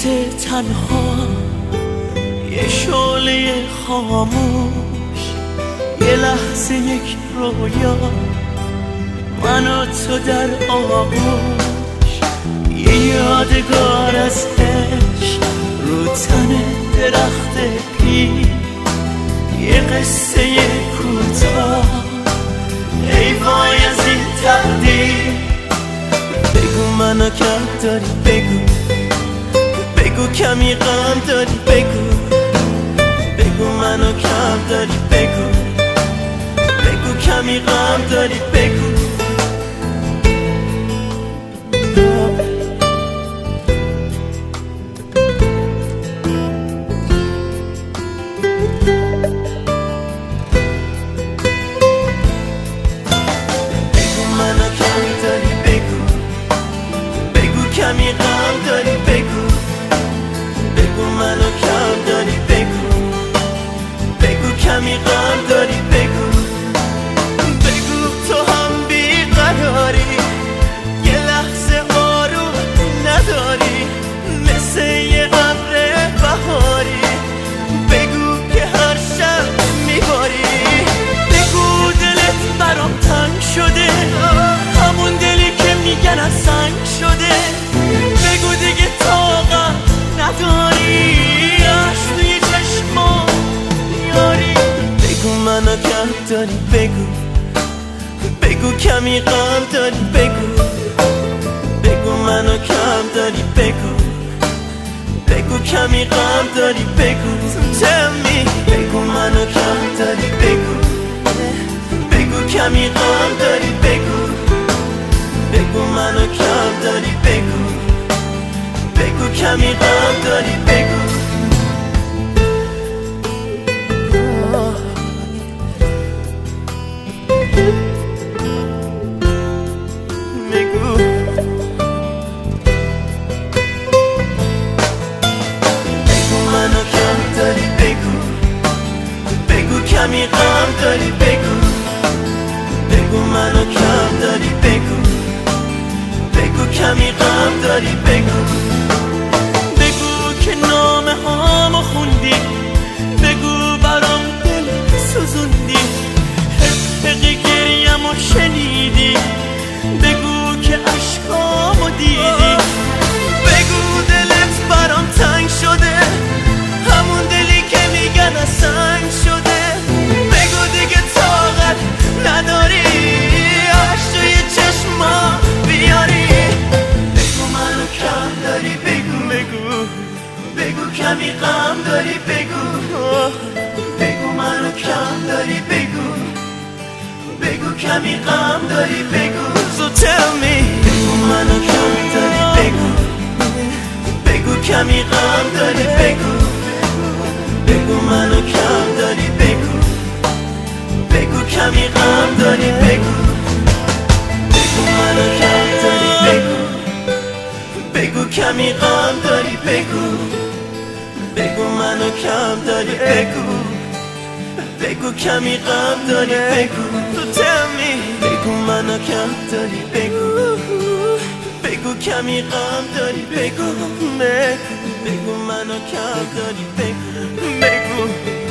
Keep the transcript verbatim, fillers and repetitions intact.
تنها، یه شعله خاموش، یه لحظه یک رویا، من و تو در آغوش، یه یادگار از عشق رو تن درخت پیر، یه قصه کوتاه، ای وای از این تقدیر. بگو منو کم داری، بگو بگو کمی غم داری، بگو بگو منو کم داری، بگو بگو کمی غم داری، بگو کمی غم داری، بگو بگو منو کم داری، بگو بگو کمی غم داری، بگو بگو تو هم بیقراری، یه لحظه آروم نداری، مثل یه ابر بهاری، بگو که هر شب میباری، بگو دلت برام تنگ شده، همون دلی که میگن از سنگ شده، بگو دیگه طاقت نداری، عشق توی چشما یاری، بگو منو کم داری، بگو بگو کمی غم داری، بگو بگو منو کم داری، بگو بگو کمی غم داری، بگو tell me، بگو منو کم داری، بگو بگو کمی غم داری، بگو بگو منو کم داری، بگو بگو کمی غم داری، بگو بگو بگو منو کم داری، بگو بگو کمی غم داری، بگو بگو منو کم داری، بگو بگو کمی غم داری، بگو بگو که نامه هامو خوندی، بگو برام دل سوزوندی، حقی گریه‌مو شنیدی، بگو که عشقامو دیدی، بگو دلت برام تنگ شده، همون دلی که میگن از سنگ شده، بگو دیگه طاقت نداری، عشق توی چشما بیاری، بگو منو کم داری، بگو بگو بگو کمی غم داری، بگو بگو منو کم داری، بگو بگو کمی غم داری، بگو so tell me، بگو منو کم داری، بگو بگو کمی غم داری، بگو بگو منو کم داری، بگو بگو کمی غم داری، بگو بگو منو کم داری، بگو بگو کمی غم داری، بگو بگو منو کم داری، بگو بگو کمی غم داری، بگو تو tell me، بگو منو کم داری، بگو بگو کمی غم داری، بگو بگو منو کم داری، بگو بگو